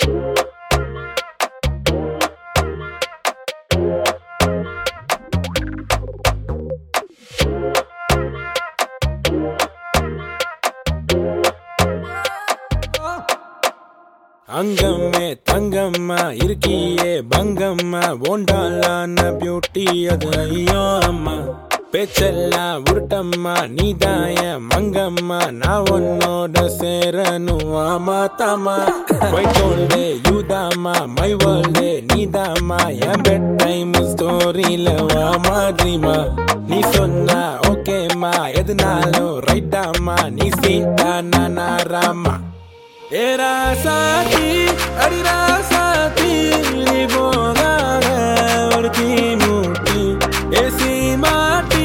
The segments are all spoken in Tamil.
அங்கம்மே தங்கம்மா இருக்கியே பங்கம்மா ஓண்டாலான பியூட்டி அது ஐயோ அம்மா பேச்செல்லாம் உருட்டம்மா நீதாய மங்கம்மா நான் உன்னோட சேரணும் ஆமா தாமா வைட்டோல்டே யூதாமா மை வேர்ல்டே நீதாமா என் பெட் டைம் ஸ்டோரியில வாமா ட்ரீமா நீ சொன்னா ஓகேமா எதுனாலும் ரைட்டாமா நீ சீட்டா நானா ராமா ஏரா சாத்தி அடிரா சாத்தி நீ போகாத ஒரு தீ மூட்டி ஏசி மாட்டி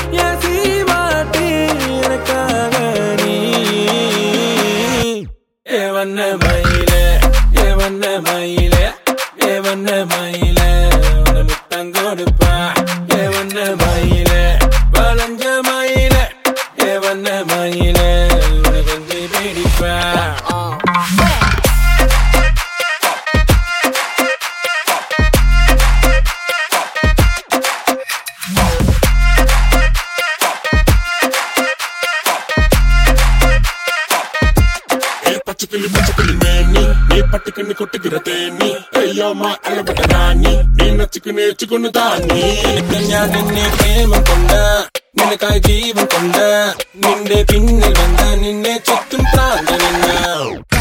எனக்காக நீ ஏவண்ண மயிலே ஏவண்ண மயிலே ஏவண்ண மயிலே உன முத்தம் கொடுப்பா ஏவண்ண மயிலே வளைஞ்ச மயிலே ஏவண்ண மயிலே உன கொஞ்சம் பிடிப்பா பச்சைக்கிளி மேனி நீ பட்டுக்குன்னு கொட்டுகிற தேனி ஐயோமா அழகட ராணி நீ நச்சுக்குன்னு தானி ഞാൻ നിന്നെ പ്രേമം കൊണ്ട നിനക്കായി ജീവൻ കൊണ്ട നിന്റെ പിന്നിൽ വന്ന നിന്നെ ചുറ്റും പ്രാന്തനില്ല